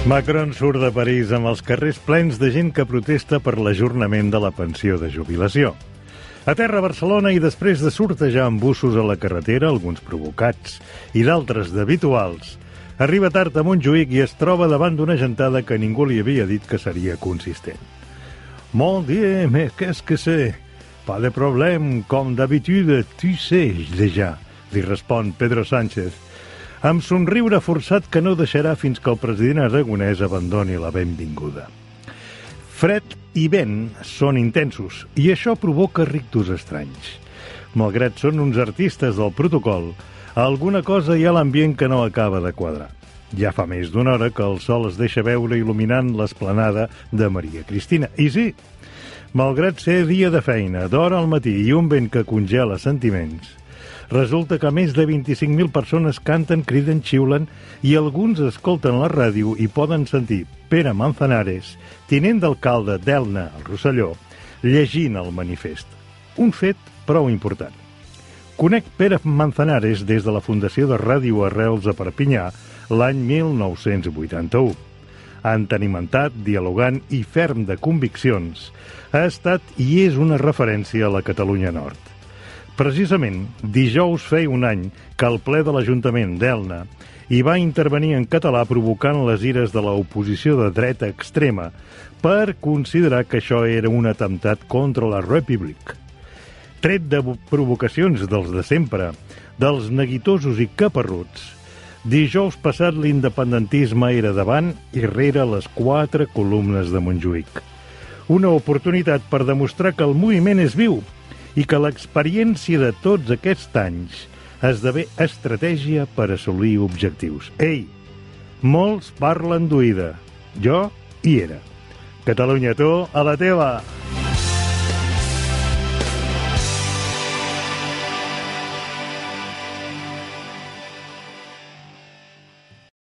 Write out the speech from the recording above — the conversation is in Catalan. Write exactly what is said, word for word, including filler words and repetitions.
Macron surt de París amb els carrers plens de gent que protesta per l'ajornament de la pensió de jubilació. Aterra a Barcelona i després de sortejar amb bussos a la carretera, alguns provocats i d'altres d'habituals, arriba tard a Montjuïc i es troba davant d'una gentada que ningú li havia dit que seria consistent. Mon Dieu, mais qu'est-ce que c'est? Pas de problème, comme d'habitude, tu sais déjà, li respon Pedro Sánchez, amb somriure forçat que no deixarà fins que el president aragonès abandoni la benvinguda. Fred i vent són intensos i això provoca rictus estranys. Malgrat són uns artistes del protocol, alguna cosa hi ha a l'ambient que no acaba de quadrar. Ja fa més d'una hora que el sol es deixa veure il·luminant l'esplanada de Maria Cristina. I sí, malgrat ser dia de feina, d'hora al matí i un vent que congela sentiments, resulta que més de vint-i-cinc mil persones canten, criden, xiulen i alguns escolten la ràdio i poden sentir Pere Manzanares, tinent d'alcalde d'Elna, al Rosselló, llegint el manifest. Un fet prou important. Conec Pere Manzanares des de la Fundació de Ràdio Arrels a Perpinyà l'any mil nou-cents vuitanta-u. Entenimentat, dialogant i ferm de conviccions, ha estat i és una referència a la Catalunya Nord. Precisament, dijous feia un any que el ple de l'Ajuntament d'Elna hi va intervenir en català provocant les ires de l'oposició de dreta extrema per considerar que això era un atemptat contra la República. Tret de provocacions dels de sempre, dels neguitosos i caparruts, dijous passat l'independentisme era davant i rere les quatre columnes de Montjuïc. Una oportunitat per demostrar que el moviment és viu i que l'experiència de tots aquests anys esdevé estratègia per assolir objectius. Ei, molts parlen d'oïda. Jo hi era. Catalunya, tu, a la teva!